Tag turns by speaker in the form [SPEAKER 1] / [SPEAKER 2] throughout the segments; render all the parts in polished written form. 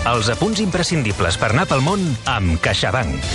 [SPEAKER 1] Els apunts imprescindibles per anar pel món amb CaixaBank.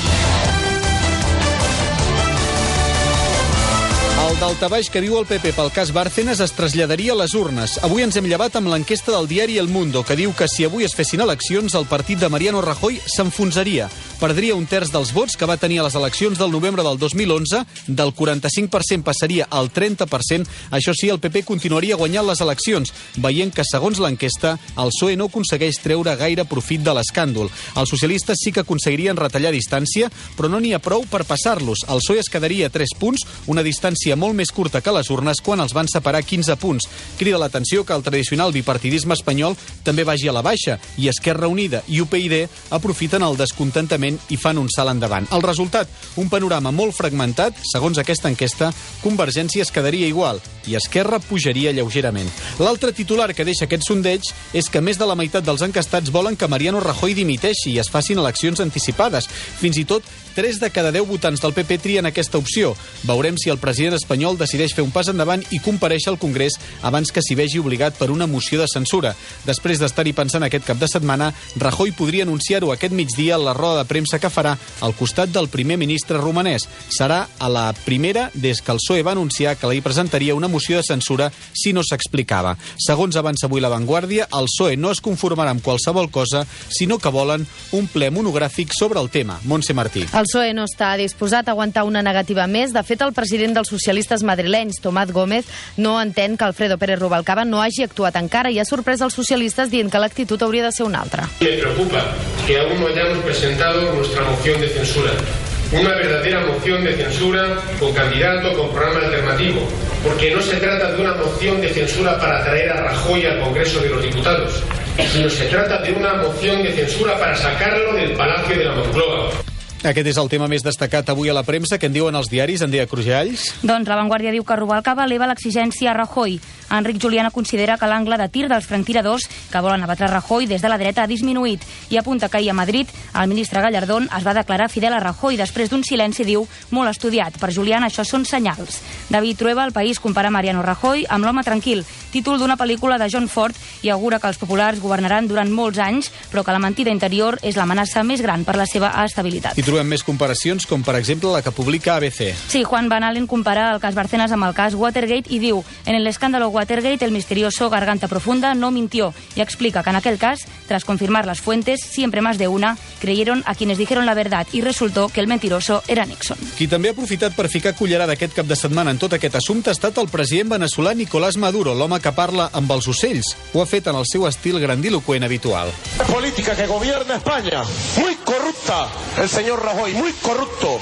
[SPEAKER 2] El daltabaix que viu el PP pel cas Bárcenas es traslladaria a les urnes. Avui ens hem llevat amb l'enquesta del diari El Mundo, que diu que si avui es fessin eleccions, el partit de Mariano Rajoy s'enfonsaria. Perdria un terç dels vots que va tenir a les eleccions del novembre del 2011, del 45% passaria al 30%. Això sí, el PP continuaria guanyant les eleccions, veient que, segons l'enquesta, el PSOE no aconsegueix treure gaire profit de l'escàndol. Els socialistes sí que aconseguirien retallar distància, però no n'hi ha prou per passar-los. El PSOE es quedaria a 3 punts, una distància molt més curta que les urnes, quan els van separar 15 punts. Crida l'atenció que el tradicional bipartidisme espanyol també vagi a la baixa, i Esquerra Unida i UPyD aprofiten el descontentament i fan un salt endavant. El resultat, un panorama molt fragmentat. Segons aquesta enquesta, Convergència es quedaria igual i Esquerra pujaria lleugerament. L'altre titular que deixa aquest sondeig és que més de la meitat dels encastats volen que Mariano Rajoy dimiteixi i es facin eleccions anticipades. Fins i tot 3 de cada 10 votants del PP trien aquesta opció. Veurem si el president espanyol decideix fer un pas endavant i comparèixer al Congrés abans que s'hi vegi obligat per una moció de censura. Després d'estar-hi pensant aquest cap de setmana, Rajoy podria anunciar-ho aquest migdia a la roda de premsa que farà al costat del primer ministre romanès. Serà a la primera des que el PSOE va anunciar que li presentaria una moció de censura si no s'explicava. Segons avança avui La Vanguardia, el PSOE no es conformarà amb qualsevol cosa, sinó que volen un ple monogràfic sobre el tema. Montse Martí.
[SPEAKER 3] El PSOE no està disposat a aguantar una negativa més. De fet, el president dels socialistes madrilenys, Tomás Gómez, no entén que Alfredo Pérez Rubalcaba no hagi actuat encara i ha sorprès els socialistes dient que l'actitud hauria de ser una altra.
[SPEAKER 4] Me preocupa que aún no hayamos presentado nuestra moción de censura. Una verdadera moción de censura con candidato, con programa alternativo, porque no se trata de una moción de censura para traer a Rajoy al Congreso de los Diputados, sino se trata de una moción de censura para sacarlo del Palacio de la Moncloa.
[SPEAKER 2] Aquest és el tema més destacat avui a la premsa. Què en diuen els diaris, Andrea Crujalls?
[SPEAKER 5] Doncs La Vanguardia diu que Rubalcaba eleva l'exigència a Rajoy. Enric Juliana considera que l'angle de tir dels franctiradors que volen abatre Rajoy des de la dreta ha disminuït i apunta que ahir a Madrid el ministre Gallardón es va declarar fidel a Rajoy després d'un silenci, diu, molt estudiat. Per Juliana això són senyals. David Trueba, El País, compara Mariano Rajoy amb l'home tranquil, títol d'una pel·lícula de John Ford, i augura que els populars governaran durant molts anys, però que la mentida interior és l'amenaça més gran per la seva estabilitat.
[SPEAKER 2] I trobem més comparacions, com per exemple la que publica ABC.
[SPEAKER 5] Sí, Juan Van Allen compara el cas Bárcenas amb el cas Watergate i diu: en el escándalo Watergate el misterioso Garganta Profunda no mintió, y explica que en aquel caso, tras confirmar las fuentes, siempre más de una, creyeron a quienes dijeron la verdad y resultó que el mentiroso era Nixon.
[SPEAKER 2] Qui també ha aprofitat per ficar cullerada aquest cap de setmana en tot aquest assumpte ha estat el president veneçolà Nicolás Maduro, l'home que parla amb els ocells. Ho ha fet en el seu estil grandilocuent habitual.
[SPEAKER 6] La política que gobierna España, muy corrupta, el señor Rajoy, muy corrupto.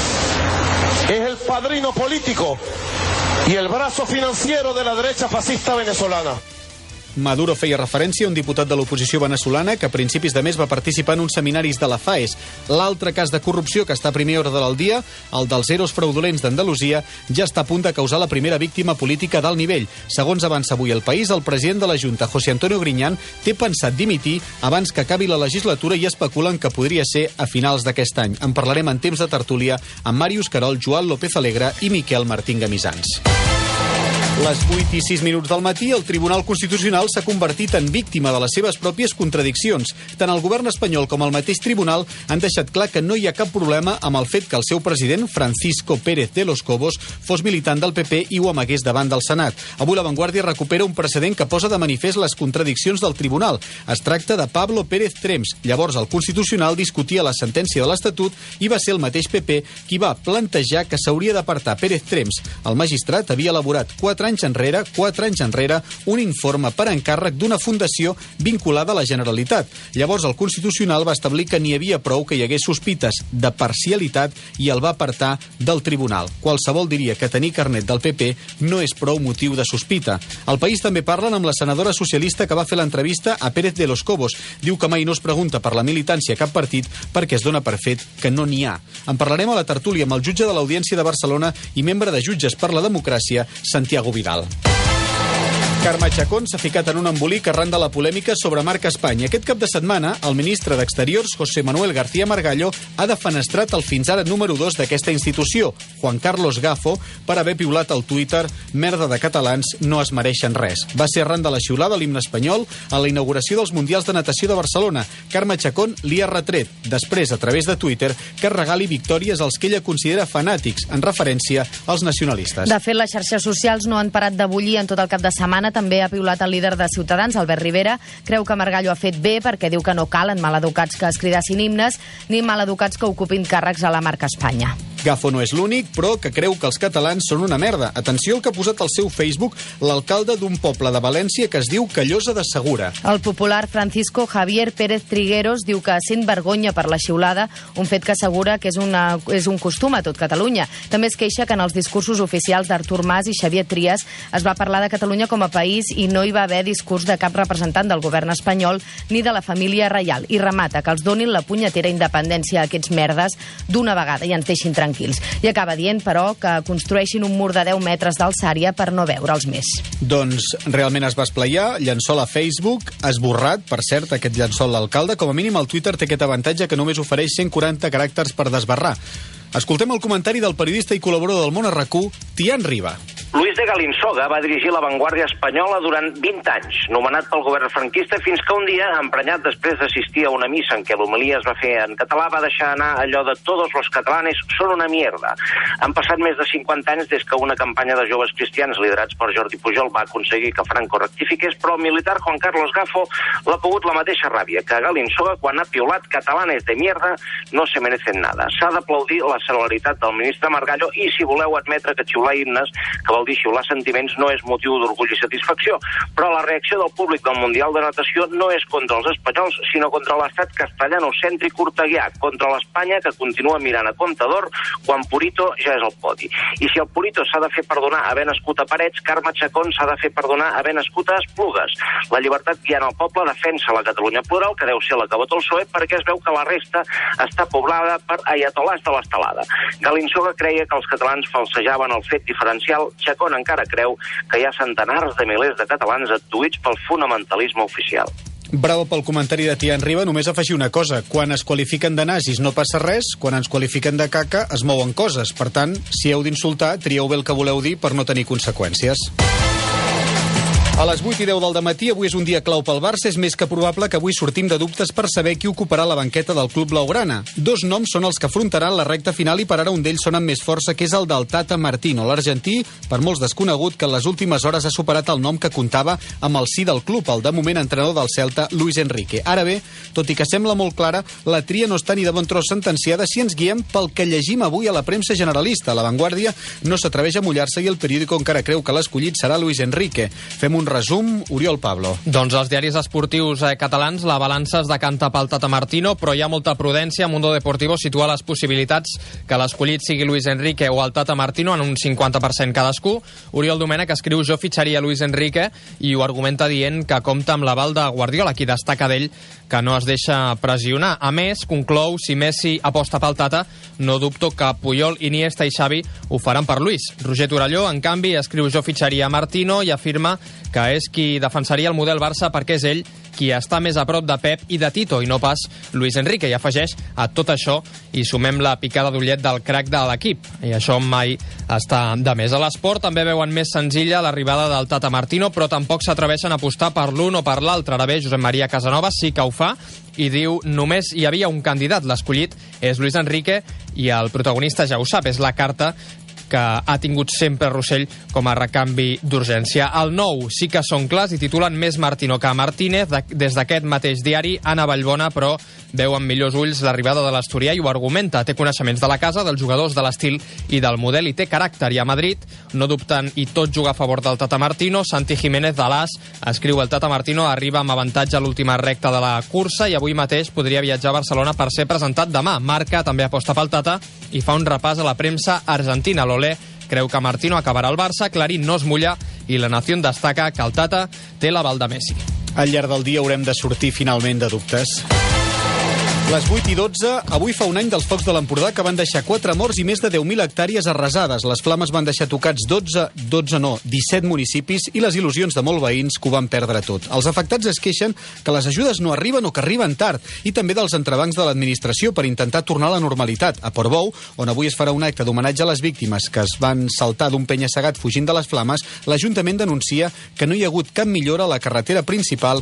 [SPEAKER 6] Es el padrino político y el brazo financiero de la derecha fascista venezolana.
[SPEAKER 2] Maduro feia referència a un diputat de l'oposició venezolana que a principis de mes va participar en uns seminaris de la FAES. L'altre cas de corrupció que està a primer ordre del dia, el dels eros fraudulents d'Andalusia, ja està a punt de causar la primera víctima política d'alt nivell. Segons avança avui El País, el president de la Junta, José Antonio Griñán, té pensat dimitir abans que acabi la legislatura i especulen que podria ser a finals d'aquest any. En parlarem en temps de tertúlia amb Màrius Carol, Joan López Alegre i Miquel Martín Gamisans. Les 8:06 del matí, el Tribunal Constitucional s'ha convertit en víctima de les seves pròpies contradiccions. Tant el govern espanyol com el mateix tribunal han deixat clar que no hi ha cap problema amb el fet que el seu president, Francisco Pérez de los Cobos, fos militant del PP i ho amagués davant del Senat. Avui La Vanguardia recupera un precedent que posa de manifest les contradiccions del tribunal. Es tracta de Pablo Pérez Trems. Llavors el Constitucional discutia la sentència de l'Estatut i va ser el mateix PP qui va plantejar que s'hauria d'apartar Pérez Trems. El magistrat havia elaborat 4 anys enrere, un informe per encàrrec d'una fundació vinculada a la Generalitat. Llavors el Constitucional va establir que n'hi havia prou que hi hagués sospites de parcialitat i el va apartar del tribunal. Qualsevol diria que tenir carnet del PP no és prou motiu de sospita. Al País també parlen amb la senadora socialista que va fer l'entrevista a Pérez de los Cobos. Diu que mai no es pregunta per la militància a cap partit perquè es dona per fet que no n'hi ha. En parlarem a la tertúlia amb el jutge de l'Audiència de Barcelona i membre de Jutges per la Democràcia, Santiago Vidal. Carme Chacón s'ha ficat en un embolic arran de la polèmica sobre Marca Espanya. Aquest cap de setmana, el ministre d'Exteriors, José Manuel García Margallo, ha defenestrat el fins ara número 2 d'aquesta institució, Juan Carlos Gafo, per haver piulat al Twitter "merda de catalans no es mereixen res". Va ser arran de la xiulada a l'himne espanyol a la inauguració dels Mundials de Natació de Barcelona. Carme Chacón li ha retret, després, a través de Twitter, que regali victòries als que ella considera fanàtics, en referència als nacionalistes.
[SPEAKER 3] De fet, les xarxes socials no han parat de bullir en tot el cap de setmana. També ha piulat el líder de Ciutadans, Albert Rivera. Creu que Margallo ha fet bé perquè diu que no calen maleducats que es cridassin himnes ni maleducats que ocupin càrrecs a la Marca Espanya.
[SPEAKER 2] Gafo no és l'únic, però que creu que els catalans són una merda. Atenció al que ha posat al seu Facebook l'alcalde d'un poble de València que es diu Callosa de Segura.
[SPEAKER 3] El popular Francisco Javier Pérez Trigueros diu que sent vergonya per la xiulada, un fet que assegura que és un costum a tot Catalunya. També es queixa que en els discursos oficials d'Artur Mas i Xavier Trias es va parlar de Catalunya com a país i no hi va haver discurs de cap representant del govern espanyol ni de la família reial. I remata que els donin la punyetera independència a aquests merdes d'una vegada i ens deixin tranquils. I acaba dient, però, que construeixin un mur de 10 metres d'alçària per no veure'ls més.
[SPEAKER 2] Doncs realment es va esplaiar, llençol a Facebook, esborrat, per cert, aquest llençol l'alcalde. Com a mínim el Twitter té aquest avantatge que només ofereix 140 caràcters per desbarrar. Escoltem el comentari del periodista i col·laborador del Món a RAC1, Tian Riba.
[SPEAKER 7] Luis de Galinsoga va dirigir la Vanguardia espanyola durant 20 anys, nomenat pel govern franquista, fins que un dia, emprenyat després d'assistir a una missa en què l'homilia es va fer en català, va deixar anar allò de «todos los catalanes son una mierda». Han passat més de 50 anys des que una campanya de joves cristians liderats per Jordi Pujol va aconseguir que Franco rectifiqués, però el militar Juan Carlos Gafo l'ha pogut la mateixa ràbia que Galinsoga quan ha piulat «catalanes de mierda no se merecen nada». S'ha d'aplaudir la celeritat del ministre Margallo i, si voleu admetre que xiular himnes, que vol dir xiular sentiments, no és motiu d'orgull i satisfacció, però la reacció del públic del Mundial de Natació no és contra els espanyols, sinó contra l'estat castellanocèntric urteguià, contra l'Espanya que continua mirant a comptador quan Purito ja és al podi. I si el Purito s'ha de fer perdonar haver nascut a Parets, Carme Chacón s'ha de fer perdonar haver nascut a Esplugues. La llibertat guiant el poble defensa la Catalunya plural, que deu ser la que vota el PSOE, perquè es veu que la resta està poblada per aiatolars de l'estelada. Galinsoga creia que els catalans falsejaven el fet diferencial. Chacón encara creu que hi ha centenars de milers de catalans adduïts pel fonamentalisme oficial.
[SPEAKER 2] Bravo pel comentari de Tian Riba. Només afegir una cosa: quan es qualifiquen de nazis no passa res, quan ens qualifiquen de caca es mouen coses. Per tant, si heu d'insultar, trieu bé el que voleu dir per no tenir conseqüències. A les 8:10 del dematí, avui és un dia clau pel Barça. És més que probable que avui sortim de dubtes per saber qui ocuparà la banqueta del club blaugrana. Dos noms són els que afrontaran la recta final i per ara un d'ells sona amb més força, que és el del Tata Martino, l'argentí, per molts desconegut, que en les últimes hores ha superat el nom que comptava amb el sí del club, el de moment entrenador del Celta, Luis Enrique. Ara bé, tot i que sembla molt clara, la tria no està ni de bon tros sentenciada si ens guiem pel que llegim avui a la premsa generalista. La Vanguardia no s'atreveix a mullar-se i el periòdico encara creu que l'escollit serà Luis Enrique. Fem un resum, Oriol Pablo.
[SPEAKER 8] Doncs als diaris esportius catalans la balança es decanta pel Tata Martino, però hi ha molta prudència. Mundo Deportivo situa les possibilitats que l'escollit sigui Luis Enrique o el Tata Martino en un 50% cadascú. Oriol Domènech escriu: jo fitxaria Luis Enrique, i ho argumenta dient que compta amb l'aval de Guardiola, qui destaca d'ell que no es deixa pressionar. A més, conclou, si Messi aposta pel Tata, no dubto que Puyol, Iniesta i Xavi ho faran per Luis. Roger Torelló, en canvi, escriu: jo fitxaria Martino, i afirma que és qui defensaria el model Barça perquè és ell qui està més a prop de Pep i de Tito, i no pas Luis Enrique. I afegeix: a tot això i sumem la picada d'ullet del crack de l'equip, i això mai està de més. A l'esport també veuen més senzilla l'arribada del Tata Martino, però tampoc s'atreveixen a apostar per l'un o per l'altre. Ara bé, Josep Maria Casanovas sí que ho fa i diu: només hi havia un candidat, l'escollit és Luis Enrique, i el protagonista ja ho sap, és la carta que ha tingut sempre Rossell com a recanvi d'urgència. El Nou sí que són clars i titulen més Martino que Martínez. Des d'aquest mateix diari, Anna Vallbona, però, veu amb millors ulls l'arribada de l'asturià i ho argumenta. Té coneixements de la casa, dels jugadors, de l'estil i del model, i té caràcter. I a Madrid no dubten i tot juga a favor del Tata Martino. Santi Jiménez de l'As escriu: el Tata Martino arriba amb avantatge a l'última recta de la cursa i avui mateix podria viatjar a Barcelona per ser presentat demà. Marca també aposta pel Tata i fa un repàs a la premsa argentina. L'Olé creu que Martino acabarà al Barça, Clarín no es mulla i La Nación destaca que el Tata té l'aval de Messi.
[SPEAKER 2] Al llarg del dia haurem de sortir finalment de dubtes. Les 8:12, avui fa un any dels focs de l'Empordà que van deixar 4 morts i més de 10.000 hectàrees arrasades. Les flames van deixar tocats 17 municipis i les il·lusions de molts veïns que ho van perdre tot. Els afectats es queixen que les ajudes no arriben o que arriben tard i també dels entrebancs de l'administració per intentar tornar a la normalitat. A Portbou, on avui es farà un acte d'homenatge a les víctimes que es van saltar d'un penya-segat fugint de les flames, l'Ajuntament denuncia que no hi ha hagut cap millora a la carretera principal,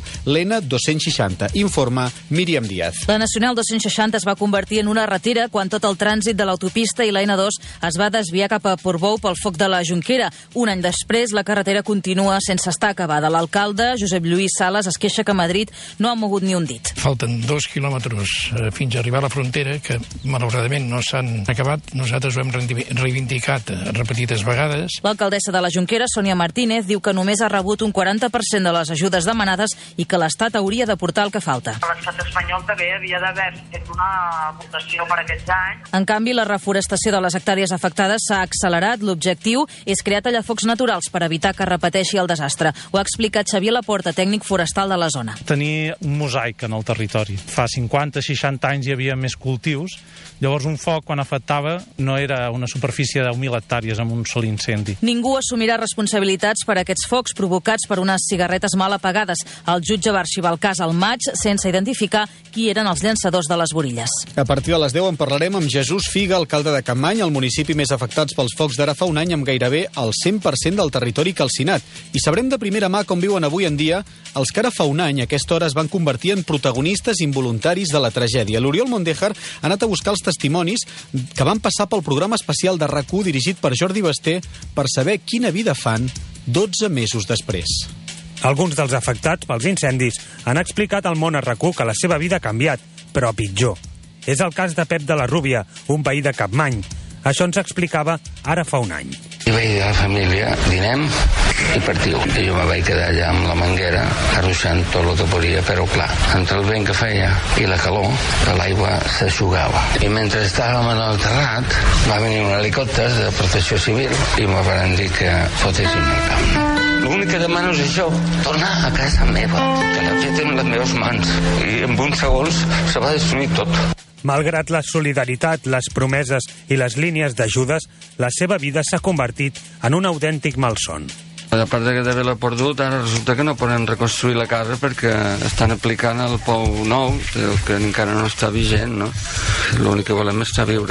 [SPEAKER 2] l'N260. Informa Míriam Díaz.
[SPEAKER 9] La Nacional 260 es va convertir en una ratera quan tot el trànsit de l'autopista i la N2 es va desviar cap a Portbou pel foc de la Jonquera. Un any després, la carretera continua sense estar acabada. L'alcalde, Josep Lluís Sales, es queixa que Madrid no ha mogut ni un dit.
[SPEAKER 10] Falten 2 quilòmetres fins a arribar a la frontera, que malauradament no s'han acabat. Nosaltres ho hem reivindicat repetides vegades.
[SPEAKER 9] L'alcaldessa de la Jonquera, Sònia Martínez, diu que només ha rebut un 40% de les ajudes demanades i que l'Estat hauria d'aportar el que falta.
[SPEAKER 11] L'estat espanyol també havia d'haver fet una votació per aquests anys.
[SPEAKER 9] En canvi, la reforestació de les hectàrees afectades s'ha accelerat. L'objectiu és crear tallafocs naturals per evitar que repeteixi el desastre. Ho ha explicat Xavier Laporta, tècnic forestal de la zona.
[SPEAKER 12] Tenir un mosaic en el territori. Fa 50-60 anys hi havia més cultius. Llavors un foc, quan afectava, no era una superfície de 10.000 hectàrees amb un sol incendi.
[SPEAKER 9] Ningú assumirà responsabilitats per aquests focs provocats per unes cigarretes mal apagades. El jutge va arxivar el cas al maig sense identificar qui eren els llançadors de les borilles.
[SPEAKER 2] A partir de les 10 en parlarem amb Jesús Figa, alcalde de Capmany, el municipi més afectats pels focs d'ara fa un any amb gairebé el 100% del territori calcinat. I sabrem de primera mà com viuen avui en dia els que ara fa un any a aquesta hora es van convertir en protagonistes involuntaris de la tragèdia. L'Oriol Mondéjar ha anat a buscar els testimonis que van passar pel programa especial de RAC1 dirigit per Jordi Basté per saber quina vida fan 12 mesos després.
[SPEAKER 13] Alguns dels afectats pels incendis han explicat al món a RAC1 que la seva vida ha canviat, però a pitjor. És el cas de Pep de la Rúbia, un veí de Capmany. Això ens explicava ara fa un any.
[SPEAKER 14] I vaig dir a la família, dinem i partiu. I jo me vaig quedar allà amb la manguera, arruixant tot el que podia, però clar, entre el vent que feia i la calor, l'aigua s'aixugava. I mentre estàvem en el terrat, va venir un helicòpter de protecció civil i me van dir que fotéssim el camp. L'únic que demano és això, tornar a casa meva, que l'he fet amb les meves mans. I en uns segons se va destruir tot.
[SPEAKER 13] Malgrat la solidaritat, les promeses i les línies d'ajudes, la seva vida s'ha convertit en un autèntic malson.
[SPEAKER 14] A part d'haver-la perdut, ara resulta que no podem reconstruir la casa perquè estan aplicant el pou nou, que encara no està vigent, no? L'únic que volem és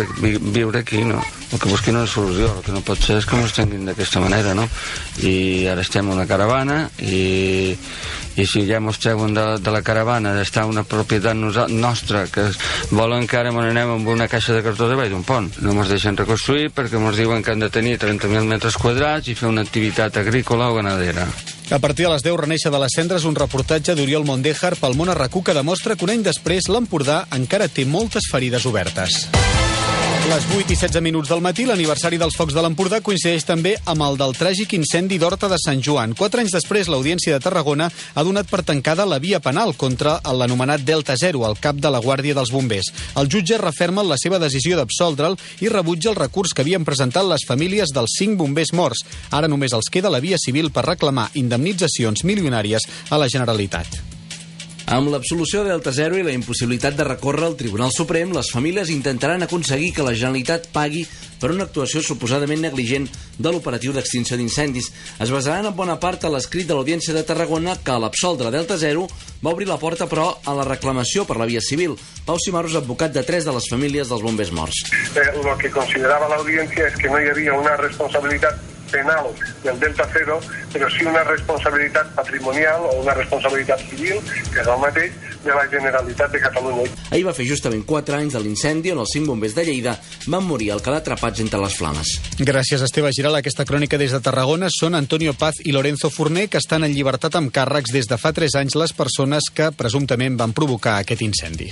[SPEAKER 14] viure aquí, no? El que busquin una solució, el que no pot ser és que ens tinguin d'aquesta manera, no? I ara estem en una caravana i si ja ens treuen de la caravana d'estar una propietat nostra que volen que ara ens anem amb una caixa de cartó de d'un pont. No ens deixen reconstruir perquè ens diuen que han de tenir 30.000 metres quadrats i fer una activitat agrícola o ganadera.
[SPEAKER 2] A partir de les 10 reneixer de les cendres un reportatge d'Oriol Mondéjar pel món a RAC1 que demostra que un any després l'Empordà encara té moltes ferides obertes. A les 8:16 del matí, l'aniversari dels focs de l'Empordà coincideix també amb el del tràgic incendi d'Horta de Sant Joan. 4 anys després, l'Audiència de Tarragona ha donat per tancada la via penal contra l'anomenat Delta Zero, el cap de la Guàrdia dels Bombers. El jutge referma la seva decisió d'absoldre'l i rebutja el recurs que havien presentat les famílies dels 5 bombers morts. Ara només els queda la via civil per reclamar indemnitzacions milionàries a la Generalitat.
[SPEAKER 15] Amb l'absolució de Delta Zero i la impossibilitat de recórrer al Tribunal Suprem, les famílies intentaran aconseguir que la Generalitat pagui per una actuació suposadament negligent de l'operatiu d'extinció d'incendis. Es basaran en bona part a l'escrit de l'Audiència de Tarragona que a l'absoldre Delta Zero va obrir la porta, però, a la reclamació per la via civil. Pau Cimarros, advocat de 3 de les famílies dels bombers morts.
[SPEAKER 16] Lo que considerava l'Audiència és que no hi havia una responsabilitat penal del Delta Zero, però sí una responsabilitat patrimonial o una responsabilitat civil, que és el mateix, de la Generalitat de Catalunya.
[SPEAKER 15] Ahir va fer justament 4 anys de l'incendi on els 5 bombers de Lleida van morir al quedar atrapats entre les flames.
[SPEAKER 2] Gràcies, Esteve Giral. Aquesta crònica des de Tarragona són Antonio Paz i Lorenzo Forner, que estan en llibertat amb càrrecs des de fa 3 anys les persones que presumptament van provocar aquest incendi.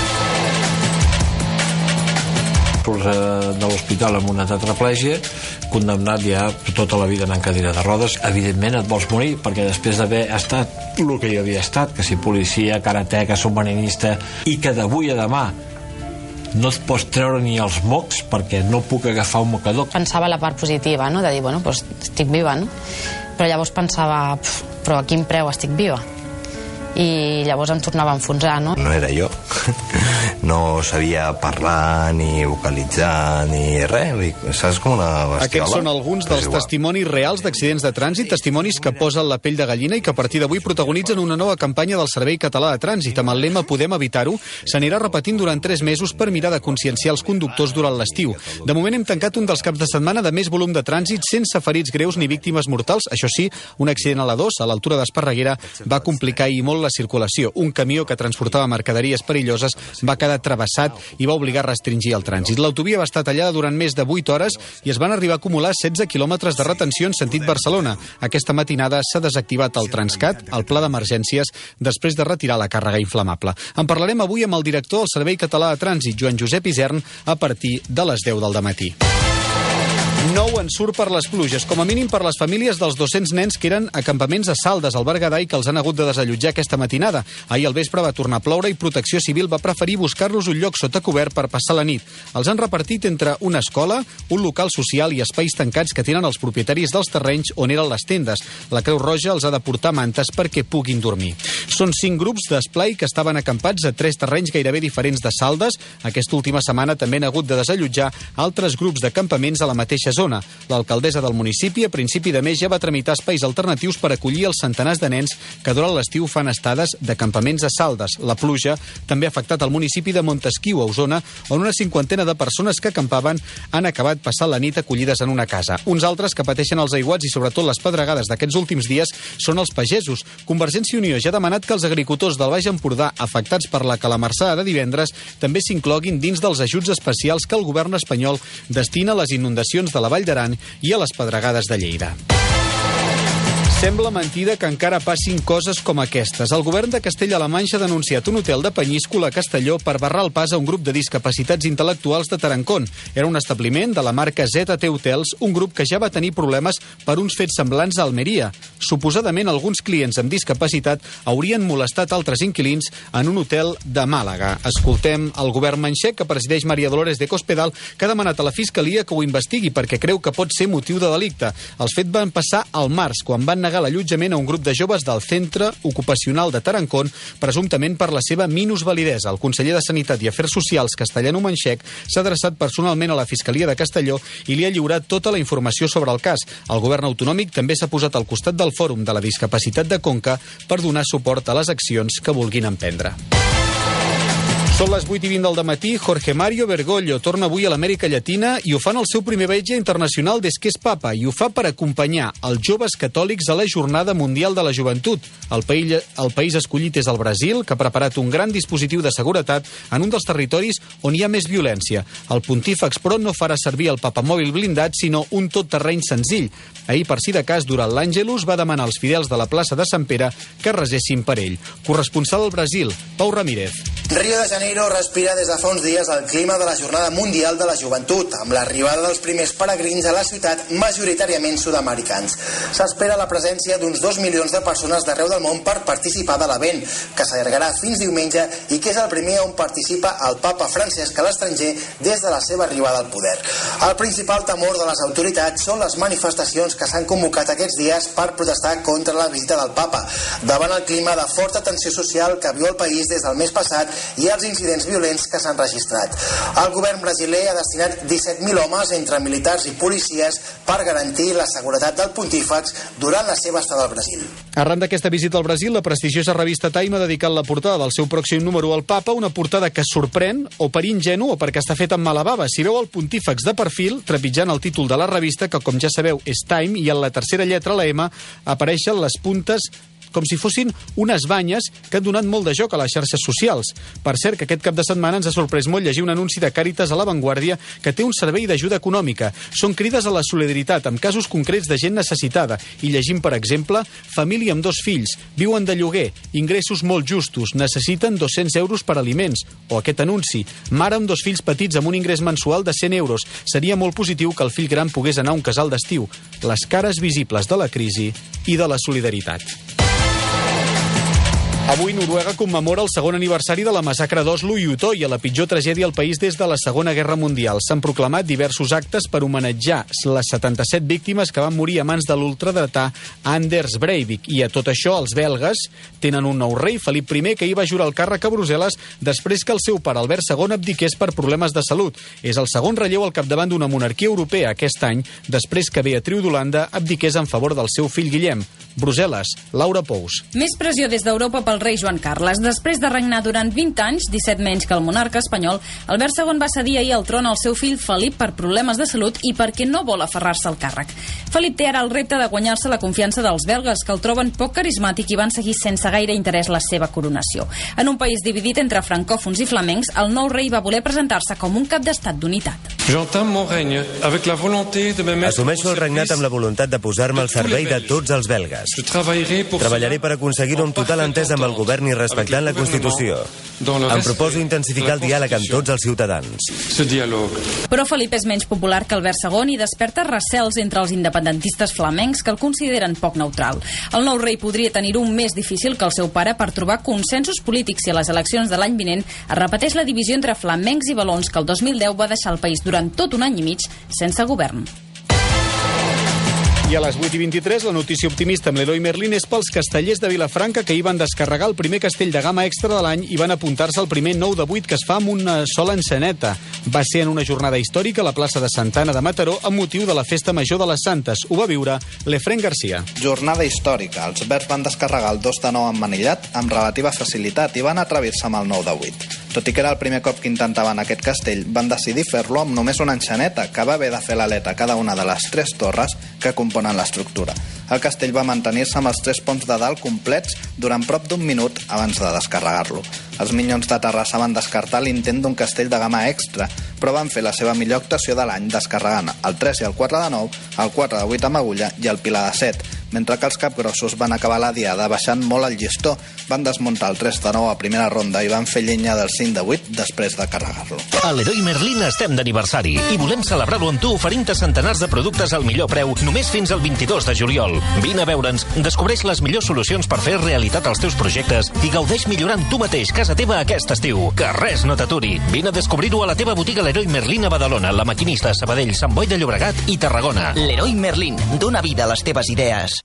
[SPEAKER 17] De l'hospital amb una tetraplègia, condemnat ja tota la vida en cadira de rodes. Evidentment et vols morir perquè després d'haver estat el que hi havia estat, que si policia, karateca, submarinista, i que d'avui a demà no et pots treure ni els mocs perquè no puc agafar un mocador.
[SPEAKER 18] Pensava la part positiva, no? De dir, bueno, doncs estic viva, no? Però llavors pensava, però a quin preu estic viva? I llavors em tornava a enfonsar, no?
[SPEAKER 19] No era jo. no sabia parlar, ni vocalitzar, ni res. Saps com una bestiola?
[SPEAKER 2] Aquests són alguns dels testimonis reals d'accidents de trànsit, testimonis que posen la pell de gallina i que a partir d'avui protagonitzen una nova campanya del Servei Català de Trànsit. Amb el lema Podem evitar-ho, s'anirà repetint durant 3 mesos per mirar de conscienciar els conductors durant l'estiu. De moment hem tancat un dels caps de setmana de més volum de trànsit sense ferits greus ni víctimes mortals. Això sí, un accident a la 2, a l'altura d'Esparreguera, va complicar i molt la circulació. Un camió que transportava mercaderies perilloses va quedar travessat i va obligar a restringir el trànsit. L'autovia va estar tallada durant més de 8 hores i es van arribar a acumular 16 quilòmetres de retenció en sentit Barcelona. Aquesta matinada s'ha desactivat el Transcat, el pla d'emergències, després de retirar la càrrega inflamable. En parlarem avui amb el director del Servei Català de Trànsit, Joan Josep Isern, a partir de les 10 del dematí. Nou ensurt per les pluges, com a mínim per les famílies dels 200 nens que eren a campaments a Saldes, al Berguedà, i que els han hagut de desallotjar aquesta matinada. Ahir al vespre va tornar a ploure i Protecció Civil va preferir buscar-los un lloc sota cobert per passar la nit. Els han repartit entre una escola, un local social i espais tancats que tenen els propietaris dels terrenys on eren les tendes. La Creu Roja els ha de portar mantes perquè puguin dormir. Són 5 grups d'esplai que estaven acampats a 3 terrenys gairebé diferents de Saldes. Aquesta última setmana també han hagut de desallotjar altres grups de campaments a la mateixa zona. L'alcaldessa del municipi, a principi de mes, ja va tramitar espais alternatius per acollir els centenars de nens que durant l'estiu fan estades de campaments a Saldes. La pluja també ha afectat el municipi de Montesquiu, a Osona, on una 50ena de persones que acampaven han acabat passant la nit acollides en una casa. Uns altres que pateixen els aiguats i sobretot les pedregades d'aquests últims dies són els pagesos. Convergència i Unió ja ha demanat que els agricultors del Baix Empordà afectats per la calamarsada de divendres també s'incloguin dins dels ajuts especials que el govern espanyol destina a les inundacions de la Vall d'Aran i a les pedregades de Lleida. Sembla mentida que encara passin coses com aquestes. El govern de Castella-La Manxa ha denunciat un hotel de Penyíscola a Castelló per barrar el pas a un grup de discapacitats intel·lectuals de Tarancón. Era un establiment de la marca ZT Hotels, un grup que ja va tenir problemes per uns fets semblants a Almeria. Suposadament, alguns clients amb discapacitat haurien molestat altres inquilins en un hotel de Màlaga. Escoltem el govern manxec, que presideix Maria Dolores de Cospedal, que ha demanat a la Fiscalia que ho investigui perquè creu que pot ser motiu de delicte. Els fets van passar al març, quan van negar l'allotjament a un grup de joves del Centre Ocupacional de Tarancón, presumptament per la seva minusvalidesa. El conseller de Sanitat i Afers Socials castellano-manxec s'ha adreçat personalment a la Fiscalia de Castelló i li ha lliurat tota la informació sobre el cas. El govern autonòmic també s'ha posat al costat del Fòrum de la Discapacitat de Conca per donar suport a les accions que vulguin emprendre. Són les 8:20 del dematí. Jorge Mario Bergoglio torna avui a l'Amèrica Llatina i ho fa en el seu primer viatge internacional des que és papa, i ho fa per acompanyar els joves catòlics a la Jornada Mundial de la Joventut. El país escollit és el Brasil, que ha preparat un gran dispositiu de seguretat en un dels territoris on hi ha més violència. El pontífex, però, no farà servir el papamòbil blindat, sinó un tot-terreny senzill. Ahir, per si de cas, durant l'Àngelus, va demanar als fidels de la plaça de Sant Pere que resessin per ell. Corresponsal al Brasil, Pau Ramírez.
[SPEAKER 20] Rio de Janeiro respira des de fa uns dies el clima de la Jornada Mundial de la Joventut, amb l'arribada dels primers peregrins a la ciutat, majoritàriament sud-americans. S'espera la presència d'uns 2 milions de persones d'arreu del món per participar de l'event, que s'allargarà fins diumenge i que és el primer on participa el papa Francesc a l'estranger des de la seva arribada al poder. El principal temor de les autoritats són les manifestacions que s'han convocat aquests dies per protestar contra la visita del papa, davant el clima de forta tensió social que viu el país des del mes passat i els incidents violents que s'han registrat. El govern brasiler ha destinat 17.000 homes entre militars i policies per garantir la seguretat del pontífex durant la seva estada al Brasil.
[SPEAKER 2] Arran d'aquesta visita al Brasil, la prestigiosa revista Time ha dedicat la portada del seu pròxim número al papa, una portada que sorprèn o per ingenu o perquè està feta amb mala bava. Si veu el pontífex de perfil, trepitjant el títol de la revista, que com ja sabeu és Time, i en la tercera lletra, la M, apareixen les puntes com si fossin unes banyes que han donat molt de joc a les xarxes socials. Per cert, que aquest cap de setmana ens ha sorprès molt llegir un anunci de Càritas a La Vanguardia que té un servei d'ajuda econòmica. Són crides a la solidaritat amb casos concrets de gent necessitada. I llegim, per exemple, família amb 2 fills, viuen de lloguer, ingressos molt justos, necessiten 200 euros per aliments. O aquest anunci, mare amb 2 fills petits amb un ingrés mensual de 100 euros. Seria molt positiu que el fill gran pogués anar a un casal d'estiu. Les cares visibles de la crisi i de la solidaritat. Avui Noruega commemora el segon aniversari de la massacre d'Oslo i Utøya, la pitjor tragèdia al país des de la Segona Guerra Mundial. S'han proclamat diversos actes per homenatjar les 77 víctimes que van morir a mans de l'ultradretà Anders Breivik. I a tot això, els belgues tenen un nou rei, Felip I, que hi va jurar el càrrec a Brussel·les després que el seu pare, Albert II, abdiqués per problemes de salut. És el segon relleu al capdavant d'una monarquia europea aquest any, després que Beatriu d'Holanda abdiqués en favor del seu fill Guillem. Brussel·les, Laura Pous.
[SPEAKER 21] Més pressió des d'Europa pel rei Joan Carles. Després de regnar durant 20 anys, 17 menys que el monarca espanyol, Albert II va cedir ahir el tron al seu fill Felip per problemes de salut i perquè no vol aferrar-se al càrrec. Felip té ara el repte de guanyar-se la confiança dels belgues, que el troben poc carismàtic i van seguir sense gaire interès la seva coronació. En un país dividit entre francòfons i flamencs, el nou rei va voler presentar-se com un cap d'estat d'unitat.
[SPEAKER 22] Assumeixo el regnat amb la voluntat de posar-me al servei de tots els belgues. Treballaré per aconseguir-ho amb total entesa amb el govern i respectant la Constitució. Em proposo intensificar el diàleg amb tots els ciutadans.
[SPEAKER 21] Però Felip és menys popular que Albert II i desperta recels entre els independentistes flamencs que el consideren poc neutral. El nou rei podria tenir-ho més difícil que el seu pare per trobar consensos polítics si a les eleccions de l'any vinent es repeteix la divisió entre flamencs i valons que el 2010 va deixar el país durant tot un any i mig sense govern.
[SPEAKER 2] I a les 8:23, la notícia optimista amb l'Heroi Merlin és pels castellers de Vilafranca, que hi van descarregar el primer castell de gamma extra de l'any i van apuntar-se al primer 9 de 8 que es fa amb una sola enceneta. Va ser en una jornada històrica a la plaça de Santa Anna de Mataró amb motiu de la Festa Major de les Santes. Ho va viure l'Efrén Garcia.
[SPEAKER 23] Jornada històrica. Els verds van descarregar el 2 de 9 emmanillat amb relativa facilitat i van atrevir-se amb el 9 de 8. Tot i que era el primer cop que intentaven aquest castell, van decidir fer-lo amb només una enxaneta, que va haver de fer l'aleta a cada una de les 3 torres que componen l'estructura. El castell va mantenir-se amb els 3 ponts de dalt complets durant prop d'un minut abans de descarregar-lo. Els Minyons de Terrassa van descartar l'intent d'un castell de gamma extra, però van fer la seva millor actuació de l'any descarregant el 3 i el 4 de 9, el 4 de 8 amb agulla i el pilar de 7, mentre que els capgrossos van acabar la diada baixant molt el llistó, van desmuntar el 3 de 9 a primera ronda i van fer llenya del 5 de 8 després de carregar-lo.
[SPEAKER 1] A l'Heroi Merlin estem d'aniversari i volem celebrar-ho amb tu oferint-te centenars de productes al millor preu només fins al 22 de juliol. Vine a veure'ns, descobreix les millors solucions per fer realitat els teus projectes i gaudeix millorant tu mateix casa teva aquest estiu. Que res no t'aturi. Vine a descobrir-ho a la teva botiga L'Heroi Merlin a Badalona, La Maquinista, Sabadell, Sant Boi de Llobregat i Tarragona.
[SPEAKER 24] L'Heroi Merlin, dona vida a les teves idees.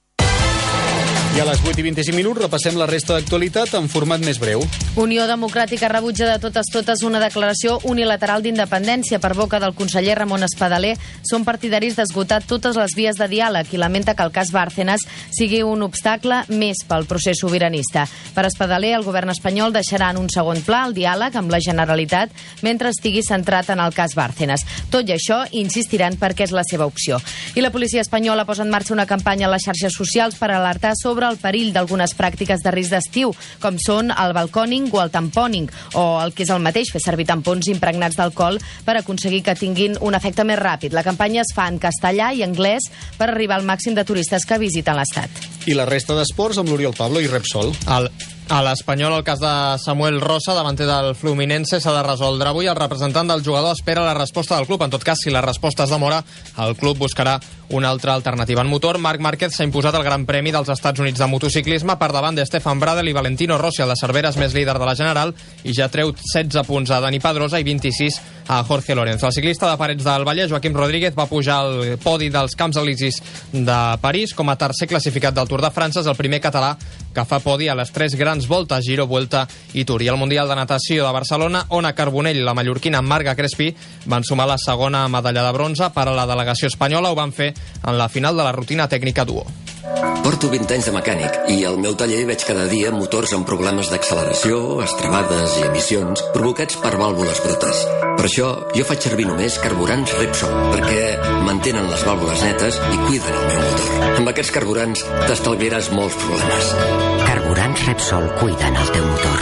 [SPEAKER 2] I a les 8:25 repassem la resta d'actualitat en format més breu.
[SPEAKER 3] Unió Democràtica rebutja de totes una declaració unilateral d'independència per boca del conseller Ramon Espadaler. Són partidaris d'esgotar totes les vies de diàleg i lamenta que el cas Bárcenas sigui un obstacle més pel procés sobiranista. Per Espadaler, el govern espanyol deixarà en un segon pla el diàleg amb la Generalitat mentre estigui centrat en el cas Bárcenas. Tot i això, insistiran perquè és la seva opció. I la policia espanyola posa en marxa una campanya a les xarxes socials per alertar sobre el perill d'algunes pràctiques de risc d'estiu, com són el balcòning o el tampòning, o el que és el mateix, fer servir tampons impregnats d'alcohol per aconseguir que tinguin un efecte més ràpid. La campanya es fa en castellà i anglès per arribar al màxim de turistes que visiten l'estat.
[SPEAKER 2] I la resta d'esports amb l'Oriol Pablo i Repsol.
[SPEAKER 8] A l'Espanyol, el cas de Samuel Rosa, davanter del Fluminense, s'ha de resoldre avui. El representant del jugador espera la resposta del club. En tot cas, si la resposta es demora, el club buscarà una altra alternativa. En motor, Marc Márquez s'ha imposat el Gran Premi dels Estats Units de motociclisme per davant de Stefan Bradl i Valentino Rossi. El de Cervera és més líder de la General i ja treu 16 punts a Dani Pedrosa i 26 a Jorge Lorenzo. El ciclista de Parets del Vallès, Joaquim Rodríguez, va pujar al podi dels Camps Elisis de París com a tercer classificat del Tour de França. És el primer català que fa podi a les 3 grans voltes, Giro, Vuelta i Tour. I el Mundial de Natació de Barcelona, Ona Carbonell i la mallorquina Marga Crespi van sumar la segona medalla de bronze per a la delegació espanyola. Ho van fer en la final de la rutina tècnica duo.
[SPEAKER 25] Porto 20 anys de mecànic i al meu taller veig cada dia motors amb problemes d'acceleració, estrebades i emissions provocats per vàlvules brutes. Per això jo faig servir només carburants Repsol, perquè mantenen les vàlvules netes i cuiden el meu motor. Amb aquests carburants t'estalviaràs molts problemes.
[SPEAKER 24] Carburants Repsol cuiden el teu motor.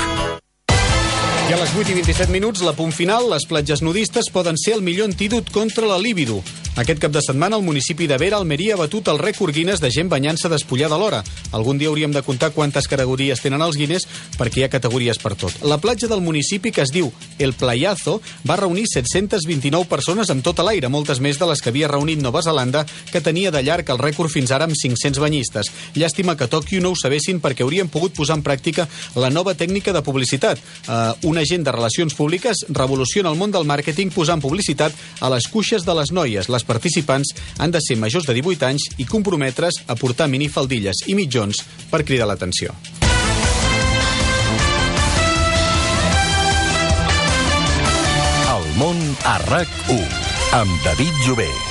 [SPEAKER 2] I a les 8:27, la punt final, les platges nudistes poden ser el millor antídot contra la libido. Aquest cap de setmana, el municipi de Vera, Almeria, ha batut el rècord Guinness de gent banyant-se despullada alhora. Algun dia hauríem de comptar quantes categories tenen els Guinness, perquè hi ha categories per tot. La platja del municipi, que es diu El Playazo, va reunir 729 persones amb tot l'aire, moltes més de les que havia reunit Nova Zelanda, que tenia de llarg el rècord fins ara amb 500 banyistes. Llàstima que a Tòquio no ho sabessin, perquè haurien pogut posar en pràctica la nova tècnica de publicitat. Un agent de relacions públiques revoluciona el món del màrqueting posant publicitat a les cuixes de les noies. Les participants han de ser majors de 18 anys i comprometre's a portar minifaldilles i mitjons per cridar l'atenció.
[SPEAKER 4] El món a RAC1 amb David Jové.